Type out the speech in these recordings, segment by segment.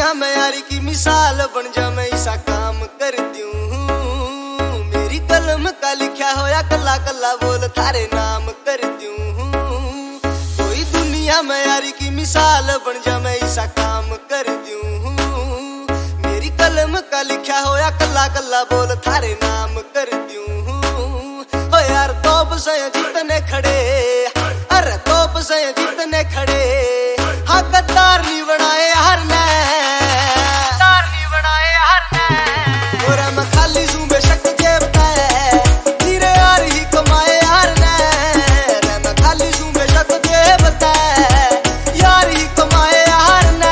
दुनिया में यारी की मिसाल बन जा, मैं ऐसा काम करती हूँ। मेरी कलम का लिखा होया कल्ला कल्ला बोल थारे नाम करती हूँ। कोई दुनिया में यारी की मिसाल बन जा, मैं ऐसा काम करती हूँ। मेरी कलम का लिखा होया कल्ला कल्ला बोल थारे नाम करती हूँ। ओ यार तोप से जितने खड़े, अरे तोप से जितने खड़े, हाँ गद्दार नहीं बनाए हर ने, गद्दार नहीं बनाए हर ने। और मैं खाली सूं बेशक जेब है, तेरे यार ही कमाए हर ने। मैं खाली सूं बेशक जेब है, यार ही कमाए हर ने।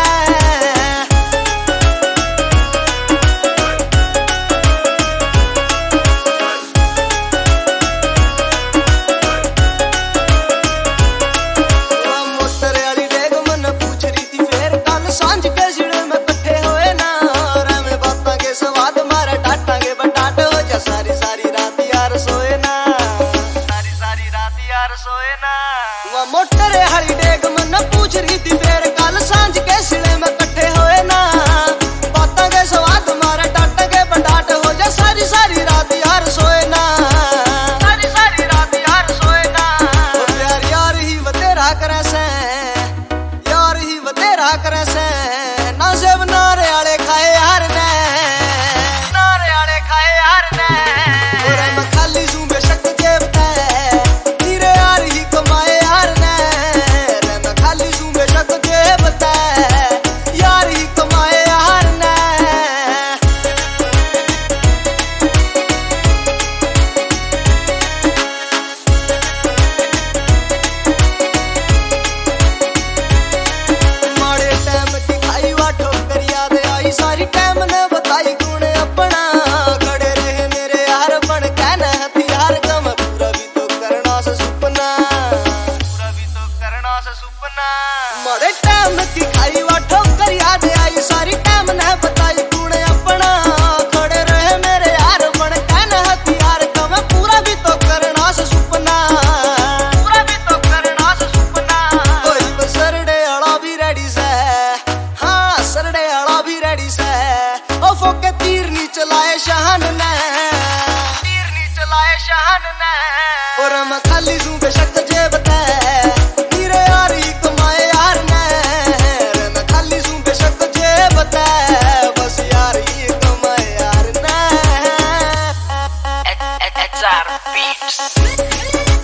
सांझ के सिड़े में कट्ठे होए ना, और हमें बातां के स्वाद मारे डाटांगे बटाट हो जा। सारी सारी रात यार सोए ना, सारी सारी रात यार सोए ना। वह मोटर हरी डेग मन पूछ रही थी फिर कल सांझ के सिड़े में कट्ठे होए ना, बातां के स्वाद मारे डाटांगे बटाट हो जा। सारी सारी रात यार सोए ना, सारी सारी रात यार सोए ना। यार यार ही वतेरा करे से, यार ही वतेरा करे से, ना सेब नारे आले खाए यार ने, नारे आले खाए यार ने। और मैं खाली सूं बेशक जेब है, तेरे यार ही कमाए यार ने। मैं खाली सूं बेशक जेब है, यार ही कमाए यार ने। माड़े टाइम की खाई वा ठोकर याद आई, सारी टाइम ने बताई गुण अपना। खड़े रहे मेरे यार बन कहना हथियार कम, पूरा भी तो करना से सुपना, पूरा भी तो करना से सुपना। माड़े टाइम की खाई वा ठोकर याद आई, सारी टाइम ने बताई गुण अपना। खड़े रहे मेरे यार बन कहना हथियार कम, पूरा भी तो करना से सुपना, पूरा भी तो करना से सुपना। कोई सरडे आला भी रेडी से, हाँ सरडे आला भी रेडी से। ओ फोके तीर नी चलाए शहन ने, तीर नी चलाए शहन ने। और मैं खाली सूं बेशक जेब है, तेरे यार ही कमाए यार ने। मैं खाली सूं बेशक जेब है, बस यार ही कमाए यार ने। XR Beats.